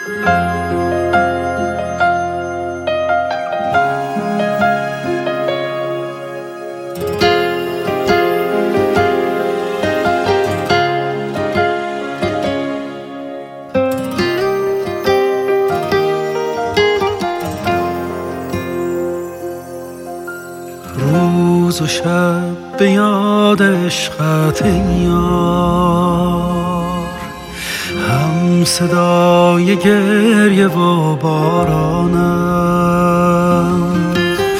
روز و شب به یاد عشقت یار، هم صدای گریه و بارانم،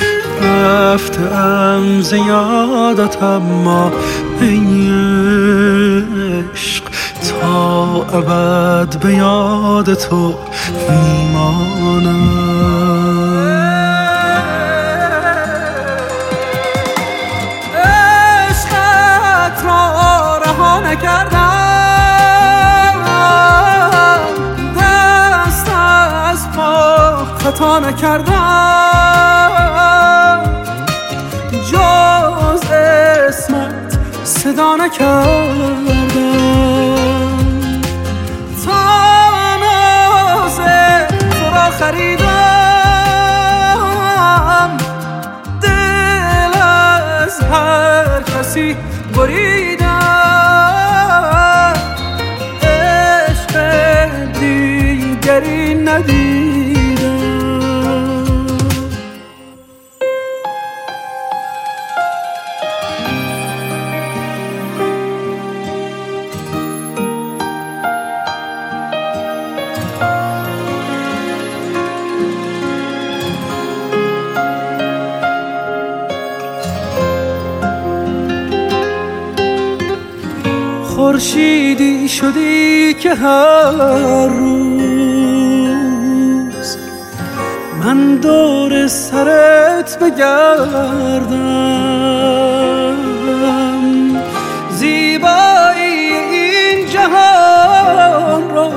رفتم ز یادت اما ای عشق تا ابد به یاد تو میمانم. نکردم دست از پا خطا نکردم، جز اسمت صدا نکردم، تا ناز تو را خریدم، دل از هر کسی بریدم، دیگری ندیدم. خورشیدی شدی که هر روز من دور سرت بگردم، زیبایی این جهان را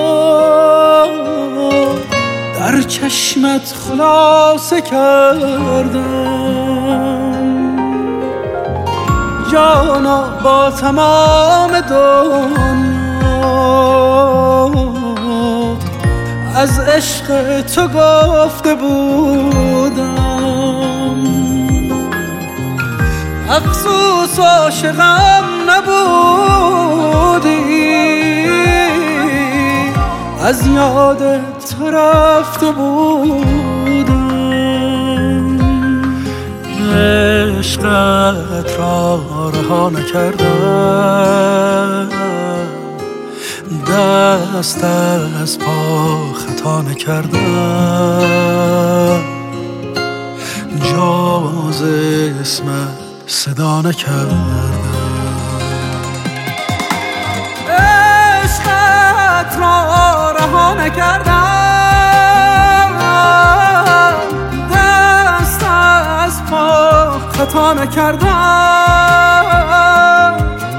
در چشمت خلاصه کردم، جانا با تمام دنیا از عشق تو گفته بودم، افسوس عاشقم نبودی، از یادت رفته بودم، عشقت را رها نکردم، دست از پا خطا نکردم، جز اسمت صدا نکردم، عشقت را رها نکردم، دست از پا خطا نکردم،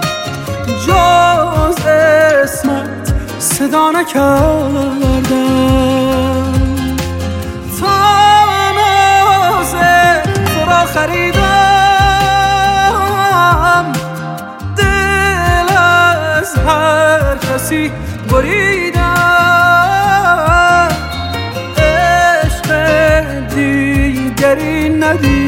جز اسمت صدا نکردم، تا ناز تو را خریدم، دل از هر کسی بریدم، عشق دیگری ندیدم.